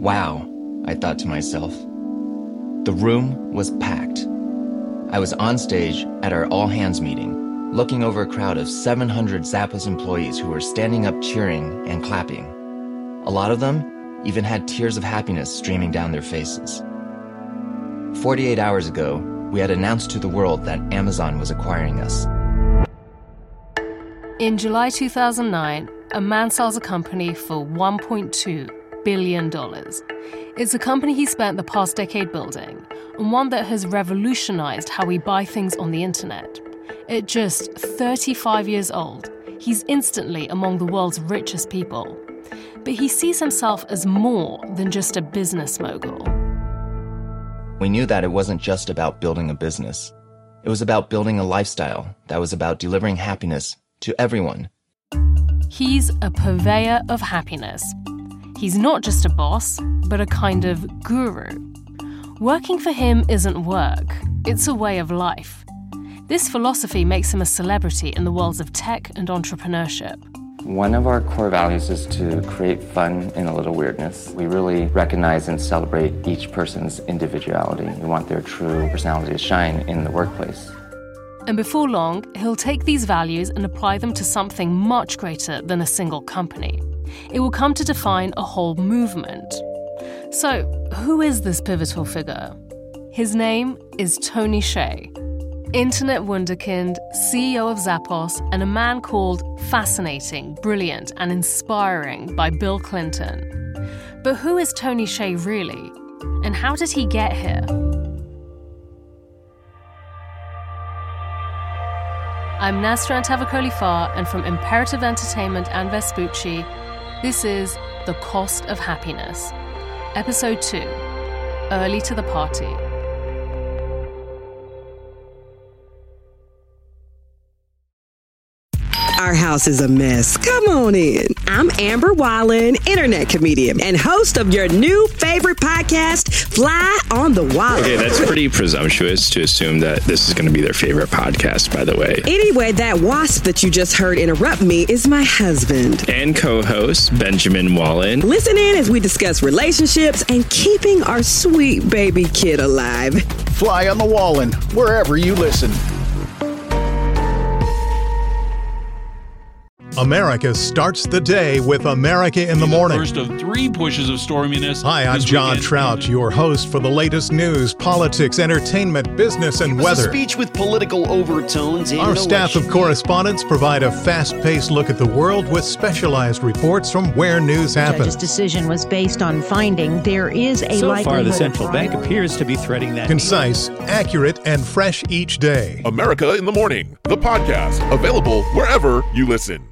Wow, I thought to myself. The room was packed. I was on stage at our all-hands meeting, looking over a crowd of 700 Zappos employees who were standing up cheering and clapping. A lot of them even had tears of happiness streaming down their faces. 48 hours ago, we had announced to the world that Amazon was acquiring us. In July 2009, a man sells a company for $1.2 billion. It's a company he spent the past decade building, and one that has revolutionized how we buy things on the internet. At just 35 years old, he's instantly among the world's richest people. But he sees himself as more than just a business mogul. We knew that it wasn't just about building a business. It was about building a lifestyle that was about delivering happiness to everyone. He's a purveyor of happiness. He's not just a boss, but a kind of guru. Working for him isn't work, it's a way of life. This philosophy makes him a celebrity in the worlds of tech and entrepreneurship. One of our core values is to create fun in a little weirdness. We really recognize and celebrate each person's individuality. We want their true personality to shine in the workplace. And before long, he'll take these values and apply them to something much greater than a single company. It will come to define a whole movement. So, who is this pivotal figure? His name is Tony Hsieh. Internet wunderkind, CEO of Zappos, and a man called fascinating, brilliant, and inspiring by Bill Clinton. But who is Tony Hsieh really? And how did he get here? I'm Nasra Antavakoli-Farr, and from Imperative Entertainment and Vespucci, this is The Cost of Happiness, Episode 2, Early to the Party. Our house is a mess. Come on in. I'm Amber Wallen, internet comedian and host of your new favorite podcast, Fly on the Wall. Okay, that's pretty presumptuous to assume that this is going to be their favorite podcast, by the way. Anyway, that wasp that you just heard interrupt me is my husband. And co-host, Benjamin Wallen. Listen in as we discuss relationships and keeping our sweet baby kid alive. Fly on the Wallen, wherever you listen. America starts the day with America in the Morning. First of 3 pushes of storminess. Hi, I'm John Trout, your host for the latest news, politics, entertainment, business, and weather. A speech with political overtones. Our staff of correspondents provide a fast-paced look at the world with specialized reports from where news happens. The judge's decision was based on finding there is a likelihood. So far, the central bank appears to be threading that. Concise, accurate, and fresh each day. America in the Morning, the podcast, available wherever you listen.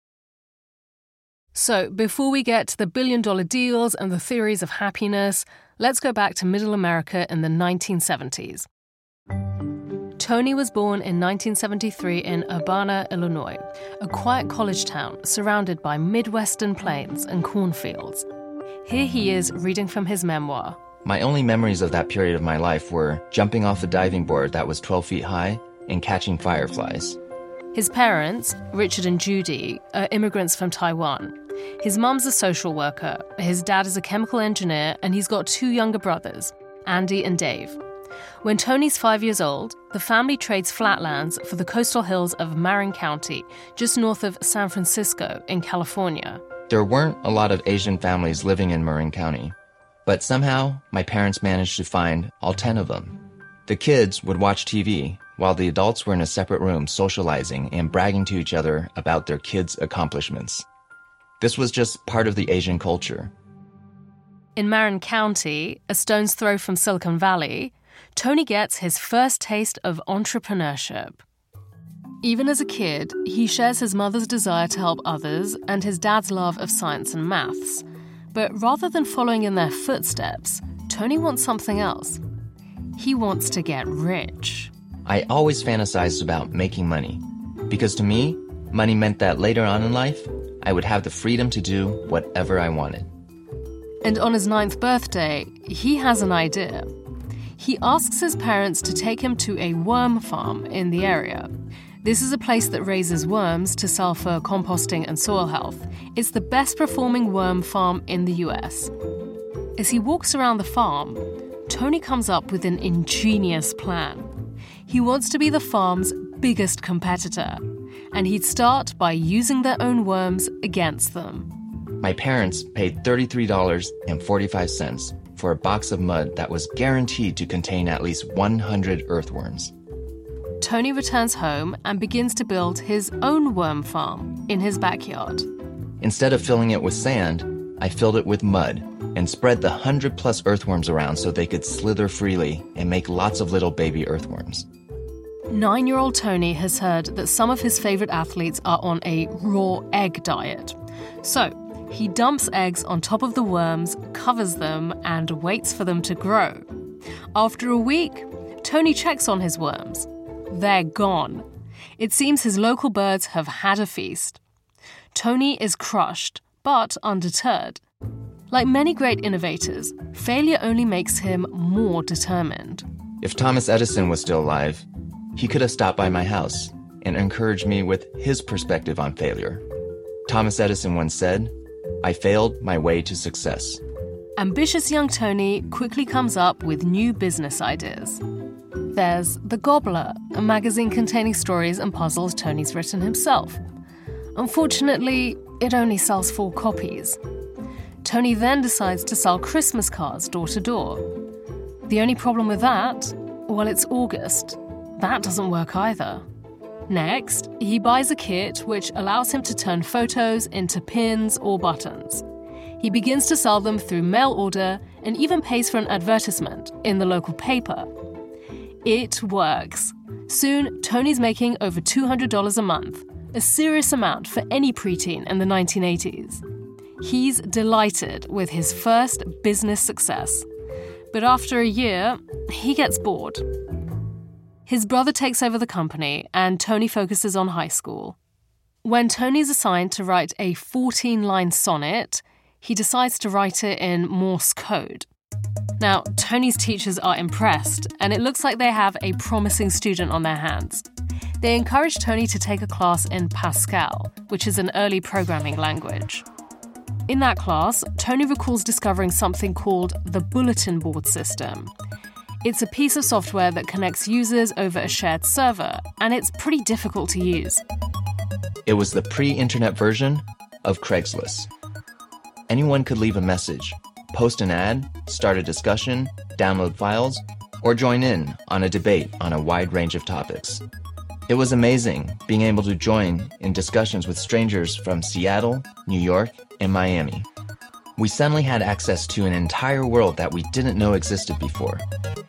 So, before we get to the billion-dollar deals and the theories of happiness, let's go back to Middle America in the 1970s. Tony was born in 1973 in Urbana, Illinois, a quiet college town surrounded by Midwestern plains and cornfields. Here he is reading from his memoir. My only memories of that period of my life were jumping off a diving board that was 12 feet high and catching fireflies. His parents, Richard and Judy, are immigrants from Taiwan. His mum's a social worker, his dad is a chemical engineer, and he's got 2 younger brothers, Andy and Dave. When Tony's 5 years old, the family trades flatlands for the coastal hills of Marin County, just north of San Francisco in California. There weren't a lot of Asian families living in Marin County, but somehow my parents managed to find all 10 of them. The kids would watch TV, while the adults were in a separate room socializing and bragging to each other about their kids' accomplishments. This was just part of the Asian culture. In Marin County, a stone's throw from Silicon Valley, Tony gets his first taste of entrepreneurship. Even as a kid, he shares his mother's desire to help others and his dad's love of science and maths. But rather than following in their footsteps, Tony wants something else. He wants to get rich. I always fantasized about making money, because to me, money meant that later on in life, I would have the freedom to do whatever I wanted. And on his 9th birthday, he has an idea. He asks his parents to take him to a worm farm in the area. This is a place that raises worms to sell for composting and soil health. It's the best performing worm farm in the US. As he walks around the farm, Tony comes up with an ingenious plan. He wants to be the farm's biggest competitor, and he'd start by using their own worms against them. My parents paid $33.45 for a box of mud that was guaranteed to contain at least 100 earthworms. Tony returns home and begins to build his own worm farm in his backyard. Instead of filling it with sand, I filled it with mud and spread the 100+ earthworms around so they could slither freely and make lots of little baby earthworms. 9-year-old Tony has heard that some of his favorite athletes are on a raw egg diet. So he dumps eggs on top of the worms, covers them, and waits for them to grow. After a week, Tony checks on his worms. They're gone. It seems his local birds have had a feast. Tony is crushed, but undeterred. Like many great innovators, failure only makes him more determined. If Thomas Edison was still alive, he could have stopped by my house and encouraged me with his perspective on failure. Thomas Edison once said, "I failed my way to success." Ambitious young Tony quickly comes up with new business ideas. There's The Gobbler, a magazine containing stories and puzzles Tony's written himself. Unfortunately, it only sells 4 copies. Tony then decides to sell Christmas cards door to door. The only problem with that? Well, it's August. That doesn't work either. Next, he buys a kit which allows him to turn photos into pins or buttons. He begins to sell them through mail order and even pays for an advertisement in the local paper. It works. Soon, Tony's making over $200 a month, a serious amount for any preteen in the 1980s. He's delighted with his first business success. But after a year, he gets bored. His brother takes over the company, and Tony focuses on high school. When Tony's assigned to write a 14-line sonnet, he decides to write it in Morse code. Now, Tony's teachers are impressed, and it looks like they have a promising student on their hands. They encourage Tony to take a class in Pascal, which is an early programming language. In that class, Tony recalls discovering something called the bulletin board system. It's a piece of software that connects users over a shared server, and it's pretty difficult to use. It was the pre-internet version of Craigslist. Anyone could leave a message, post an ad, start a discussion, download files, or join in on a debate on a wide range of topics. It was amazing being able to join in discussions with strangers from Seattle, New York, and Miami. We suddenly had access to an entire world that we didn't know existed before.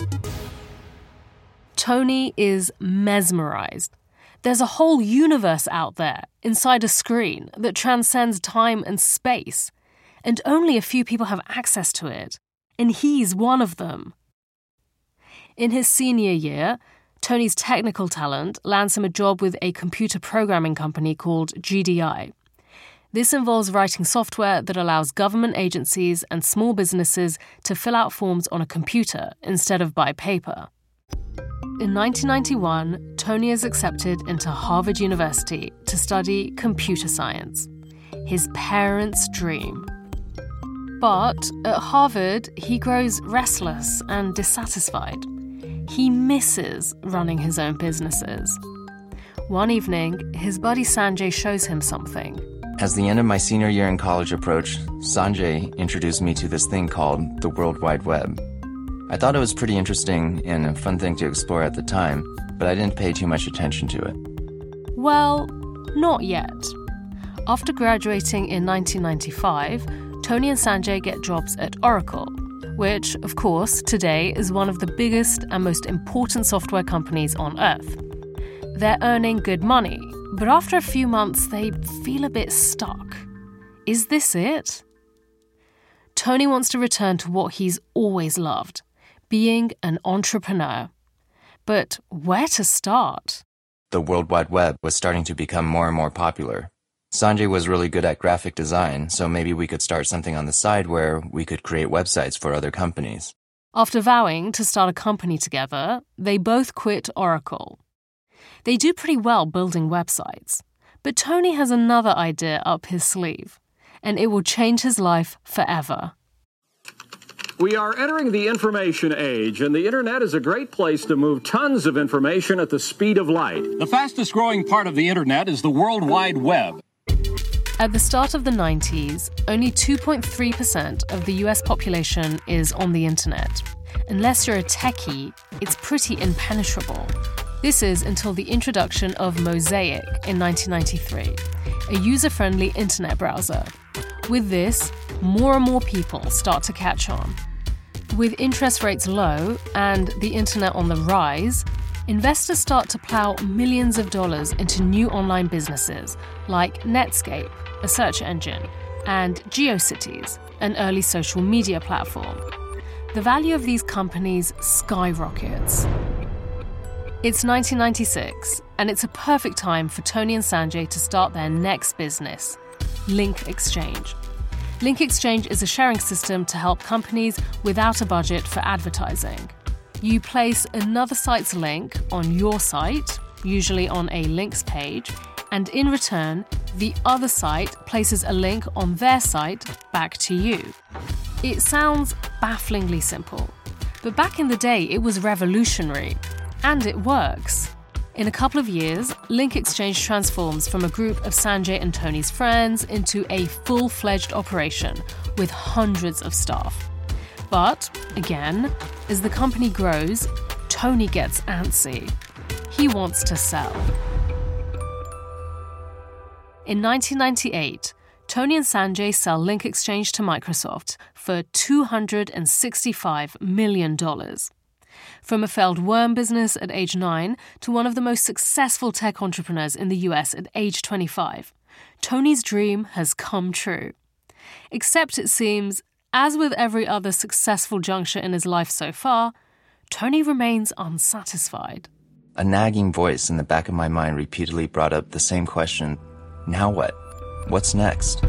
Tony is mesmerized. There's a whole universe out there, inside a screen, that transcends time and space. And only a few people have access to it. And he's one of them. In his senior year, Tony's technical talent lands him a job with a computer programming company called GDI. This involves writing software that allows government agencies and small businesses to fill out forms on a computer instead of by paper. In 1991, Tony is accepted into Harvard University to study computer science, his parents' dream. But at Harvard, he grows restless and dissatisfied. He misses running his own businesses. One evening, his buddy Sanjay shows him something. As the end of my senior year in college approached, Sanjay introduced me to this thing called the World Wide Web. I thought it was pretty interesting and a fun thing to explore at the time, but I didn't pay too much attention to it. Well, not yet. After graduating in 1995, Tony and Sanjay get jobs at Oracle, which, of course, today is one of the biggest and most important software companies on Earth. They're earning good money, but after a few months, they feel a bit stuck. Is this it? Tony wants to return to what he's always loved, being an entrepreneur. But where to start? The World Wide Web was starting to become more and more popular. Sanjay was really good at graphic design, so maybe we could start something on the side where we could create websites for other companies. After vowing to start a company together, they both quit Oracle. They do pretty well building websites, but Tony has another idea up his sleeve, and it will change his life forever. We are entering the information age, and the internet is a great place to move tons of information at the speed of light. The fastest growing part of the internet is the World Wide Web. At the start of the 90s, only 2.3% of the US population is on the internet. Unless you're a techie, it's pretty impenetrable. This is until the introduction of Mosaic in 1993, a user-friendly internet browser. With this, more and more people start to catch on. With interest rates low and the internet on the rise, investors start to plow millions of dollars into new online businesses like Netscape, a search engine, and GeoCities, an early social media platform. The value of these companies skyrockets. It's 1996, and it's a perfect time for Tony and Sanjay to start their next business, Link Exchange. Link Exchange is a sharing system to help companies without a budget for advertising. You place another site's link on your site, usually on a links page, and in return, the other site places a link on their site back to you. It sounds bafflingly simple, but back in the day it was revolutionary, and it works. In a couple of years, Link Exchange transforms from a group of Sanjay and Tony's friends into a full-fledged operation with hundreds of staff. But, again, as the company grows, Tony gets antsy. He wants to sell. In 1998, Tony and Sanjay sell Link Exchange to Microsoft for $265 million. From a failed worm business at age 9 to one of the most successful tech entrepreneurs in the US at age 25, Tony's dream has come true. Except it seems, as with every other successful juncture in his life so far, Tony remains unsatisfied. A nagging voice in the back of my mind repeatedly brought up the same question: now what? What's next?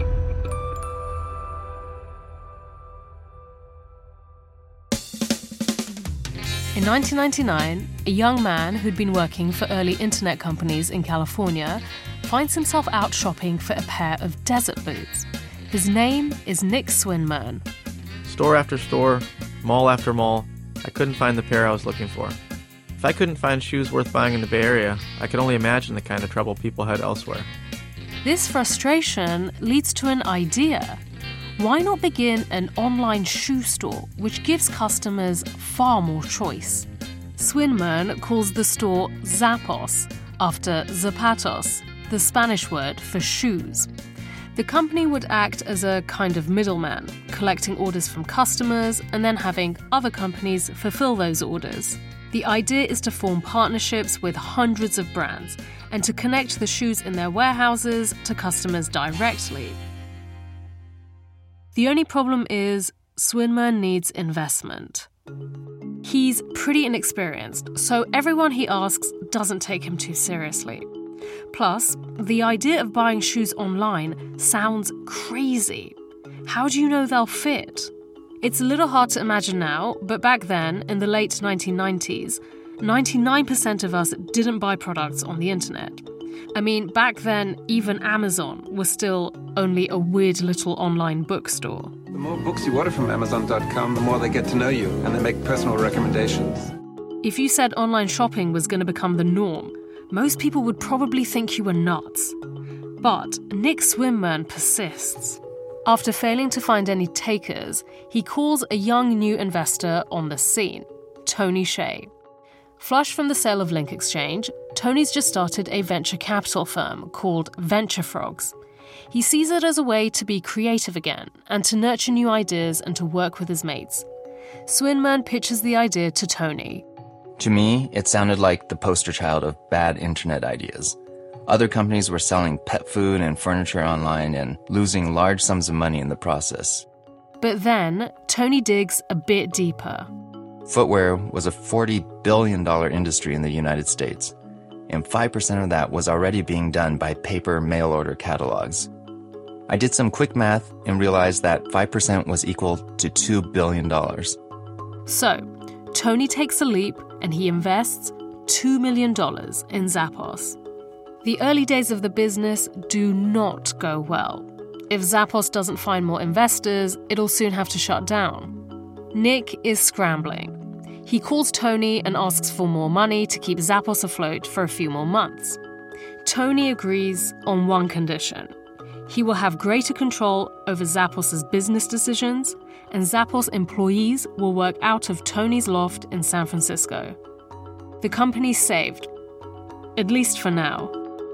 In 1999, a young man who'd been working for early internet companies in California finds himself out shopping for a pair of desert boots. His name is Nick Swinmurn. Store after store, mall after mall, I couldn't find the pair I was looking for. If I couldn't find shoes worth buying in the Bay Area, I could only imagine the kind of trouble people had elsewhere. This frustration leads to an idea. Why not begin an online shoe store which gives customers far more choice? Swinmurn calls the store Zappos, after zapatos, the Spanish word for shoes. The company would act as a kind of middleman, collecting orders from customers and then having other companies fulfill those orders. The idea is to form partnerships with hundreds of brands and to connect the shoes in their warehouses to customers directly. The only problem is Swinmurn needs investment. He's pretty inexperienced, so everyone he asks doesn't take him too seriously. Plus, the idea of buying shoes online sounds crazy. How do you know they'll fit? It's a little hard to imagine now, but back then, in the late 1990s, 99% of us didn't buy products on the internet. I mean, back then, even Amazon was still only a weird little online bookstore. The more books you order from Amazon.com, the more they get to know you, and they make personal recommendations. If you said online shopping was going to become the norm, most people would probably think you were nuts. But Nick Swinmurn persists. After failing to find any takers, he calls a young new investor on the scene, Tony Hsieh. Flush from the sale of Link Exchange, Tony's just started a venture capital firm called Venture Frogs. He sees it as a way to be creative again and to nurture new ideas and to work with his mates. Swinmurn pitches the idea to Tony. To me, it sounded like the poster child of bad internet ideas. Other companies were selling pet food and furniture online and losing large sums of money in the process. But then, Tony digs a bit deeper. Footwear was a $40 billion industry in the United States, and 5% of that was already being done by paper mail-order catalogs. I did some quick math and realized that 5% was equal to $2 billion. So, Tony takes a leap and he invests $2 million in Zappos. The early days of the business do not go well. If Zappos doesn't find more investors, it'll soon have to shut down. Nick is scrambling. He calls Tony and asks for more money to keep Zappos afloat for a few more months. Tony agrees on one condition. He will have greater control over Zappos' business decisions, and Zappos employees will work out of Tony's loft in San Francisco. The company's saved, at least for now.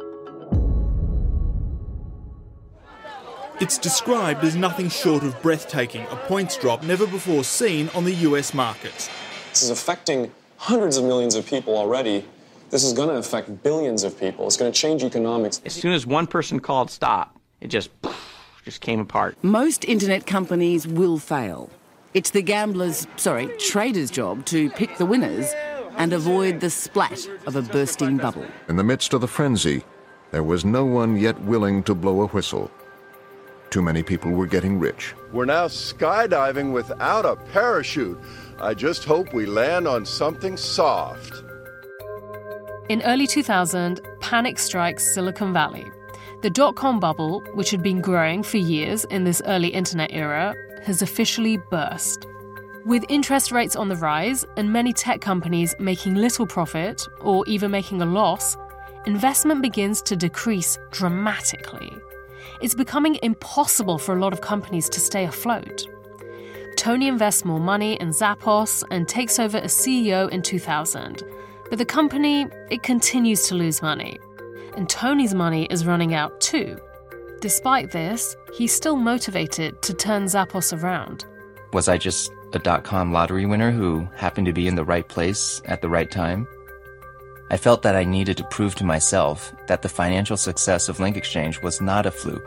It's described as nothing short of breathtaking, a points drop never before seen on the US markets. This is affecting hundreds of millions of people already. This is going to affect billions of people. It's going to change economics. As soon as one person called stop, it just came apart. Most internet companies will fail. It's the traders' job to pick the winners and avoid the splat of a bursting bubble. In the midst of the frenzy, there was no one yet willing to blow a whistle. Too many people were getting rich. We're now skydiving without a parachute. I just hope we land on something soft. In early 2000, panic strikes Silicon Valley. The dot-com bubble, which had been growing for years in this early internet era, has officially burst. With interest rates on the rise and many tech companies making little profit or even making a loss, investment begins to decrease dramatically. It's becoming impossible for a lot of companies to stay afloat. Tony invests more money in Zappos and takes over as CEO in 2000. But the company, it continues to lose money. And Tony's money is running out too. Despite this, he's still motivated to turn Zappos around. Was I just a dot-com lottery winner who happened to be in the right place at the right time? I felt that I needed to prove to myself that the financial success of Link Exchange was not a fluke.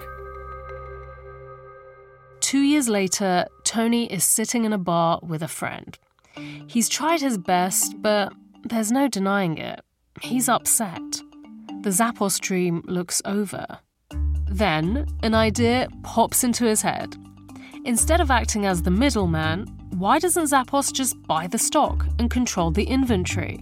2 years later, Tony is sitting in a bar with a friend. He's tried his best, but there's no denying it. He's upset. The Zappos dream looks over. Then, an idea pops into his head. Instead of acting as the middleman, why doesn't Zappos just buy the stock and control the inventory?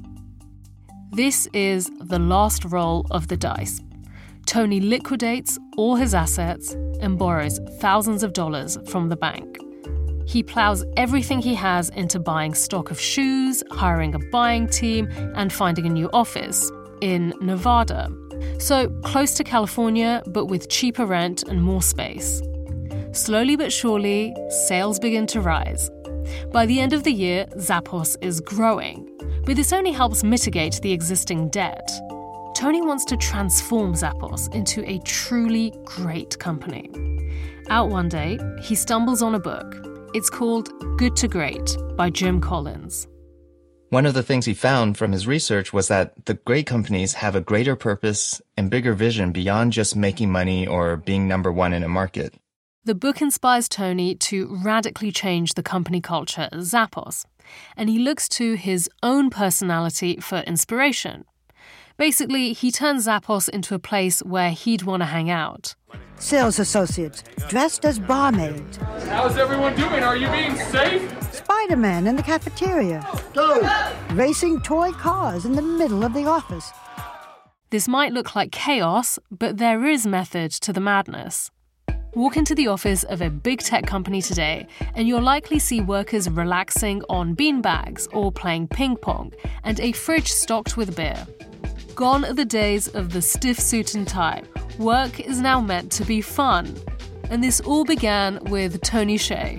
This is the last roll of the dice. Tony liquidates all his assets and borrows thousands of dollars from the bank. He plows everything he has into buying stock of shoes, hiring a buying team, and finding a new office in Nevada. So close to California, but with cheaper rent and more space. Slowly but surely, sales begin to rise. By the end of the year, Zappos is growing, but this only helps mitigate the existing debt. Tony wants to transform Zappos into a truly great company. Out one day, he stumbles on a book. It's called Good to Great by Jim Collins. One of the things he found from his research was that the great companies have a greater purpose and bigger vision beyond just making money or being number one in a market. The book inspires Tony to radically change the company culture at Zappos, and he looks to his own personality for inspiration. Basically, he turns Zappos into a place where he'd want to hang out. Sales associates, dressed as barmaids. How's everyone doing? Are you being safe? Spider-Man in the cafeteria. Go! Racing toy cars in the middle of the office. This might look like chaos, but there is method to the madness. Walk into the office of a big tech company today, and you'll likely see workers relaxing on beanbags or playing ping pong, and a fridge stocked with beer. Gone are the days of the stiff suit and tie. Work is now meant to be fun. And this all began with Tony Hsieh.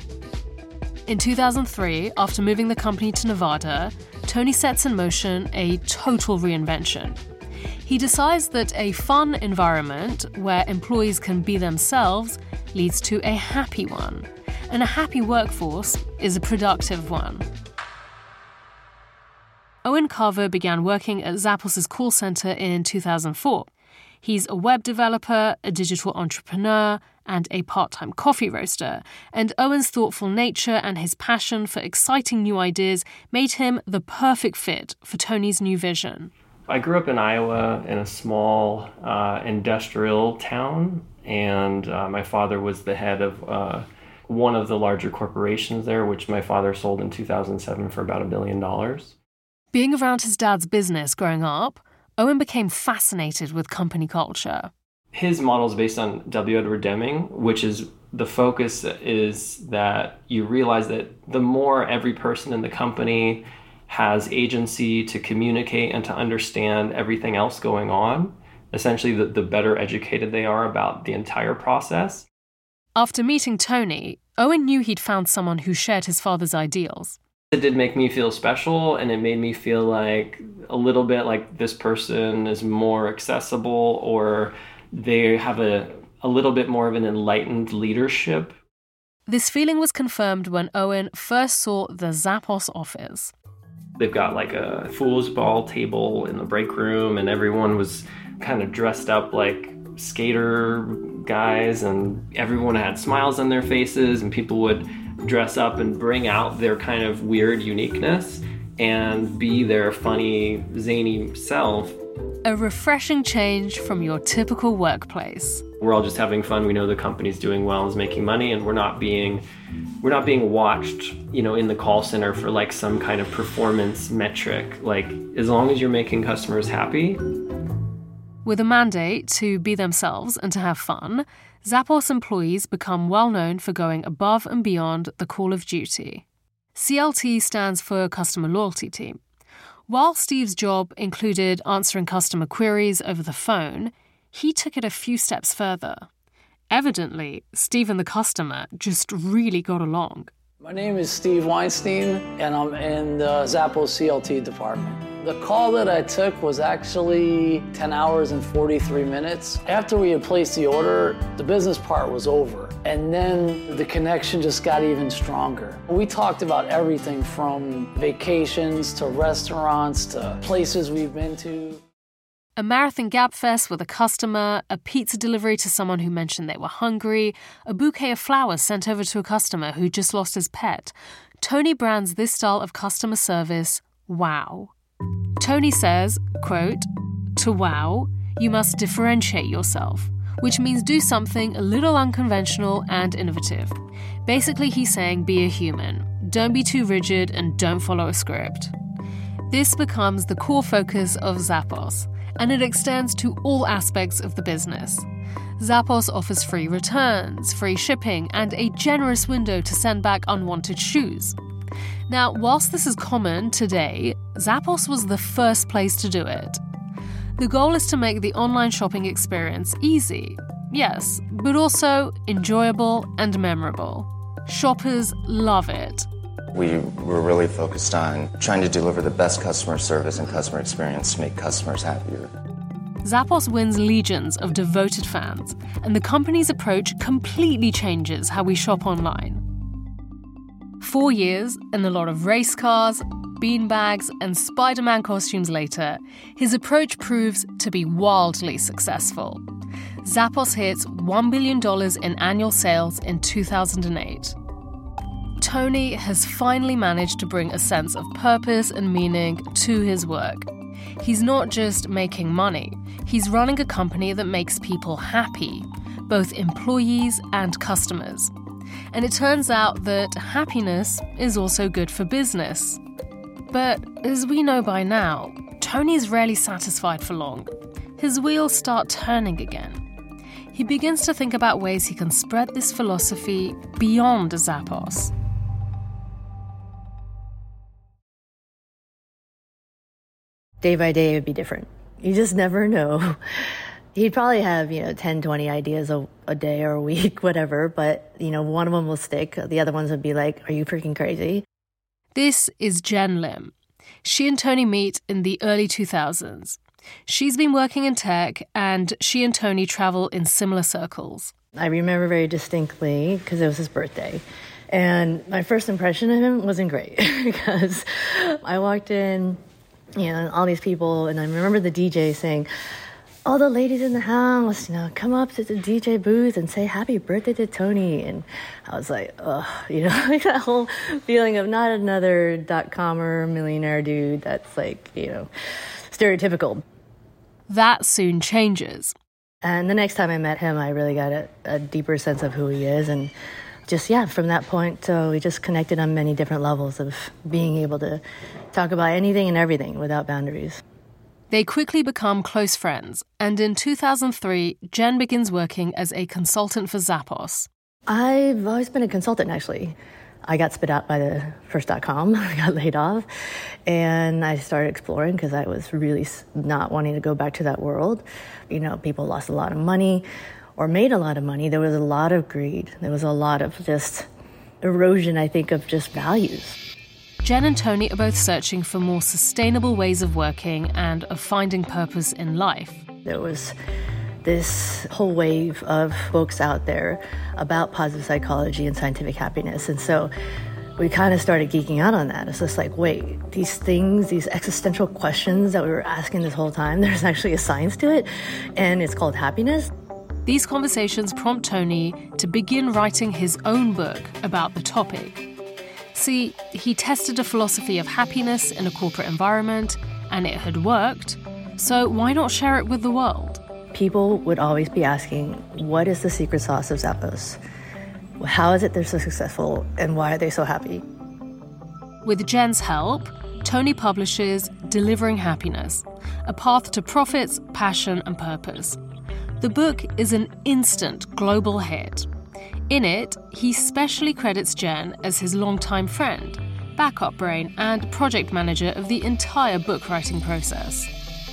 In 2003, after moving the company to Nevada, Tony sets in motion a total reinvention. He decides that a fun environment where employees can be themselves leads to a happy one, and a happy workforce is a productive one. Owen Carver began working at Zappos' call center in 2004. He's a web developer, a digital entrepreneur, and a part-time coffee roaster. And Owen's thoughtful nature and his passion for exciting new ideas made him the perfect fit for Tony's new vision. I grew up in Iowa in a small industrial town, and my father was the head of one of the larger corporations there, which my father sold in 2007 for about $1 billion. Being around his dad's business growing up, Owen became fascinated with company culture. His model is based on W. Edward Deming, which is the focus is that you realize that the more every person in the company has agency to communicate and to understand everything else going on, essentially the better educated they are about the entire process. After meeting Tony, Owen knew he'd found someone who shared his father's ideals. It did make me feel special, and it made me feel like a little bit like this person is more accessible, or they have a little bit more of an enlightened leadership. This feeling was confirmed when Owen first saw the Zappos office. They've got like a foosball table in the break room, and everyone was kind of dressed up like skater guys, and everyone had smiles on their faces, and people would dress up and bring out their kind of weird uniqueness and be their funny, zany self. A refreshing change from your typical workplace. We're all just having fun. We know the company's doing well and is making money, and we're not being watched, in the call center for like some kind of performance metric. Like, as long as you're making customers happy. With a mandate to be themselves and to have fun, Zappos employees become well known for going above and beyond the call of duty. CLT stands for Customer Loyalty Team. While Steve's job included answering customer queries over the phone, he took it a few steps further. Evidently, Steve and the customer just really got along. My name is Steve Weinstein, and I'm in the Zappos CLT department. The call that I took was actually 10 hours and 43 minutes. After we had placed the order, the business part was over, and then the connection just got even stronger. We talked about everything from vacations to restaurants to places we've been to. A Marathon Gap Fest with a customer, a pizza delivery to someone who mentioned they were hungry, a bouquet of flowers sent over to a customer who just lost his pet. Tony brands this style of customer service wow. Tony says, quote, "To wow, you must differentiate yourself, which means do something a little unconventional and innovative. Basically, he's saying be a human. Don't be too rigid and don't follow a script." This becomes the core focus of Zappos, and it extends to all aspects of the business. Zappos offers free returns, free shipping, and a generous window to send back unwanted shoes. Now, whilst this is common today, Zappos was the first place to do it. The goal is to make the online shopping experience easy, yes, but also enjoyable and memorable. Shoppers love it. We were really focused on trying to deliver the best customer service and customer experience to make customers happier. Zappos wins legions of devoted fans, and the company's approach completely changes how we shop online. 4 years and a lot of race cars, beanbags, and Spider-Man costumes later, his approach proves to be wildly successful. Zappos hits $1 billion in annual sales in 2008. Tony has finally managed to bring a sense of purpose and meaning to his work. He's not just making money, he's running a company that makes people happy, both employees and customers. And it turns out that happiness is also good for business. But as we know by now, Tony's rarely satisfied for long. His wheels start turning again. He begins to think about ways he can spread this philosophy beyond Zappos. Day by day, it would be different. You just never know. He'd probably have, 10, 20 ideas a day or a week, whatever, but, one of them will stick. The other ones would be like, are you freaking crazy? This is Jen Lim. She and Tony meet in the early 2000s. She's been working in tech, and she and Tony travel in similar circles. I remember very distinctly because it was his birthday. And my first impression of him wasn't great because I walked in, all these people, and I remember the DJ saying, all the ladies in the house, come up to the DJ booth and say happy birthday to Tony. And I was like, ugh, like that whole feeling of not another .comer millionaire dude that's like, stereotypical. That soon changes. And the next time I met him, I really got a deeper sense of who he is. And just, from that point, so we just connected on many different levels of being able to talk about anything and everything without boundaries. They quickly become close friends, and in 2003, Jen begins working as a consultant for Zappos. I've always been a consultant, actually. I got spit out by the first.com. I got laid off, and I started exploring because I was really not wanting to go back to that world. You know, people lost a lot of money or made a lot of money. There was a lot of greed. There was a lot of just erosion, I think, of just values. Jen and Tony are both searching for more sustainable ways of working and of finding purpose in life. There was this whole wave of books out there about positive psychology and scientific happiness. And so we kind of started geeking out on that. It's just like, wait, these things, these existential questions that we were asking this whole time, there's actually a science to it, and it's called happiness. These conversations prompt Tony to begin writing his own book about the topic. See, he tested a philosophy of happiness in a corporate environment, and it had worked, so why not share it with the world? People would always be asking, what is the secret sauce of Zappos? How is it they're so successful, and why are they so happy? With Jen's help, Tony publishes Delivering Happiness, a path to profits, passion, and purpose. The book is an instant global hit. In it, he specially credits Jen as his longtime friend, backup brain, and project manager of the entire book writing process.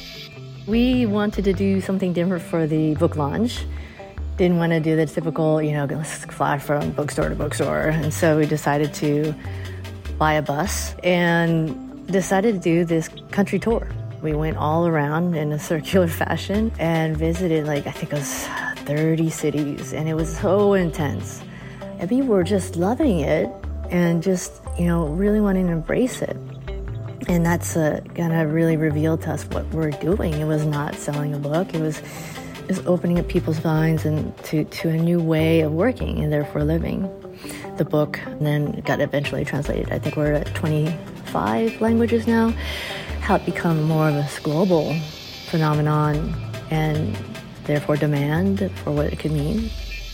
We wanted to do something different for the book launch. Didn't want to do the typical, let's fly from bookstore to bookstore. And so we decided to buy a bus and decided to do this country tour. We went all around in a circular fashion and visited, I think it was 30 cities, and it was so intense. And people were just loving it and just, really wanting to embrace it. And that's kind of really revealed to us what we're doing. It was not selling a book. It was opening up people's minds and to a new way of working and therefore living. The book then got eventually translated. I think we're at 25 languages now. Helped become more of a global phenomenon and therefore demand for what it could mean.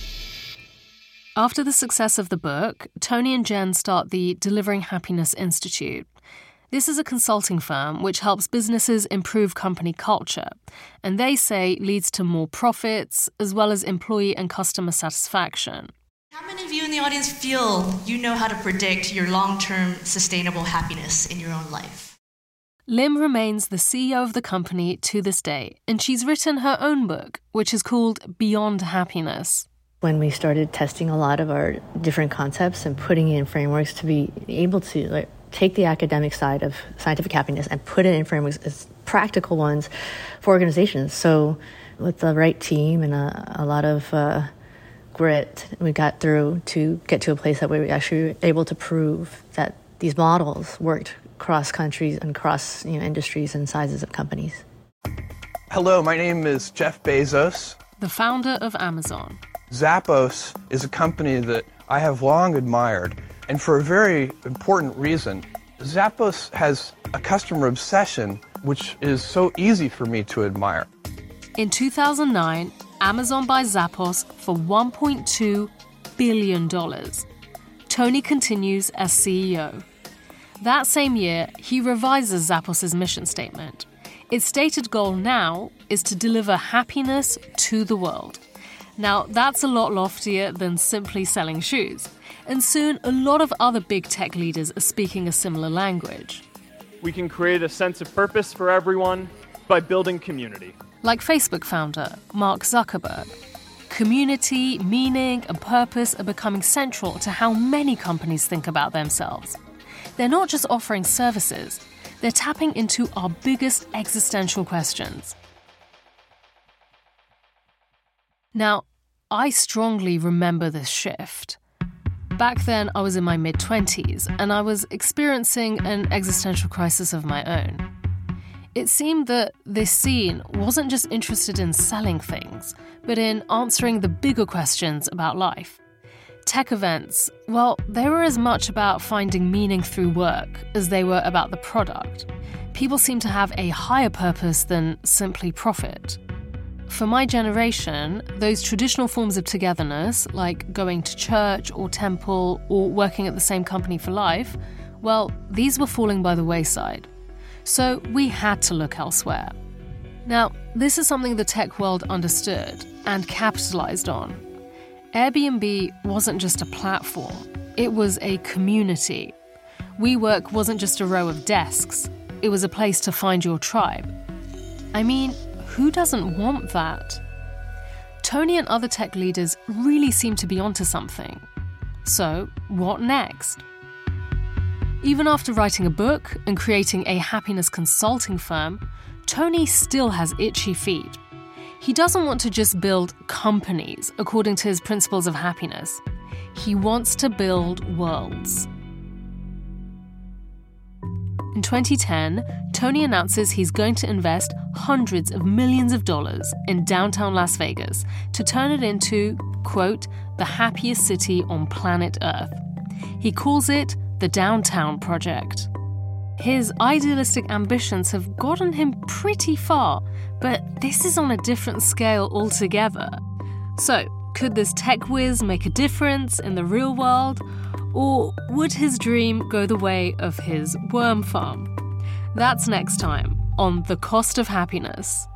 After the success of the book, Tony and Jen start the Delivering Happiness Institute. This is a consulting firm which helps businesses improve company culture, and they say leads to more profits as well as employee and customer satisfaction. How many of you in the audience feel you know how to predict your long-term sustainable happiness in your own life? Lim remains the CEO of the company to this day, and she's written her own book, which is called Beyond Happiness. When we started testing a lot of our different concepts and putting in frameworks to be able to take the academic side of scientific happiness and put it in frameworks as practical ones for organizations. So with the right team and a lot of grit, we got through to get to a place that we were actually able to prove that these models worked across countries and across industries and sizes of companies. Hello, my name is Jeff Bezos, the founder of Amazon. Zappos is a company that I have long admired, and for a very important reason. Zappos has a customer obsession which is so easy for me to admire. In 2009, Amazon buys Zappos for $1.2 billion. Tony continues as CEO. That same year, he revises Zappos' mission statement. Its stated goal now is to deliver happiness to the world. Now, that's a lot loftier than simply selling shoes. And soon, a lot of other big tech leaders are speaking a similar language. We can create a sense of purpose for everyone by building community. Like Facebook founder Mark Zuckerberg. Community, meaning, and purpose are becoming central to how many companies think about themselves. They're not just offering services, they're tapping into our biggest existential questions. Now, I strongly remember this shift. Back then, I was in my mid-20s, and I was experiencing an existential crisis of my own. It seemed that this scene wasn't just interested in selling things, but in answering the bigger questions about life. Tech events, well, they were as much about finding meaning through work as they were about the product. People seemed to have a higher purpose than simply profit. For my generation, those traditional forms of togetherness, like going to church or temple or working at the same company for life, well, these were falling by the wayside. So we had to look elsewhere. Now, this is something the tech world understood and capitalized on. Airbnb wasn't just a platform, it was a community. WeWork wasn't just a row of desks, it was a place to find your tribe. I mean, who doesn't want that? Tony and other tech leaders really seem to be onto something. So, what next? Even after writing a book and creating a happiness consulting firm, Tony still has itchy feet. He doesn't want to just build companies according to his principles of happiness. He wants to build worlds. In 2010, Tony announces he's going to invest hundreds of millions of dollars in downtown Las Vegas to turn it into, quote, the happiest city on planet Earth. He calls it the Downtown Project. His idealistic ambitions have gotten him pretty far, but this is on a different scale altogether. So, could this tech whiz make a difference in the real world? Or would his dream go the way of his worm farm? That's next time on The Cost of Happiness.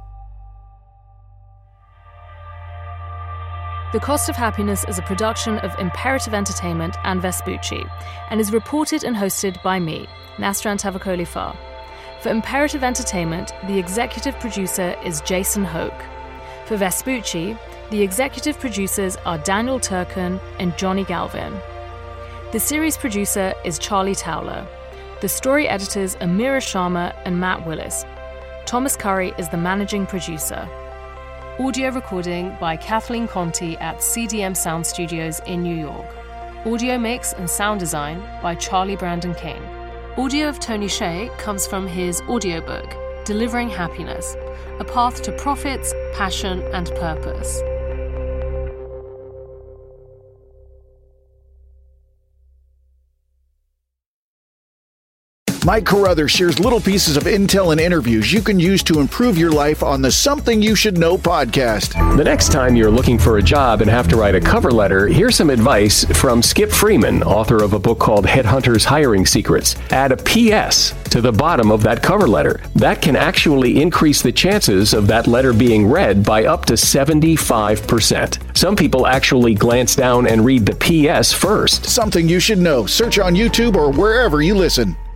The Cost of Happiness is a production of Imperative Entertainment and Vespucci, and is reported and hosted by me, Nastran Tavakoli-Farr. For Imperative Entertainment, the executive producer is Jason Hoke. For Vespucci, the executive producers are Daniel Turkin and Johnny Galvin. The series producer is Charlie Towler. The story editors are Mira Sharma and Matt Willis. Thomas Curry is the managing producer. Audio recording by Kathleen Conti at CDM Sound Studios in New York. Audio mix and sound design by Charlie Brandon King. Audio of Tony Hsieh comes from his audiobook, Delivering Happiness, A Path to Profits, Passion, and Purpose. Mike Carruthers shares little pieces of intel and interviews you can use to improve your life on the Something You Should Know podcast. The next time you're looking for a job and have to write a cover letter, here's some advice from Skip Freeman, author of a book called Headhunters Hiring Secrets. Add a PS to the bottom of that cover letter. That can actually increase the chances of that letter being read by up to 75%. Some people actually glance down and read the PS first. Something You Should Know. Search on YouTube or wherever you listen.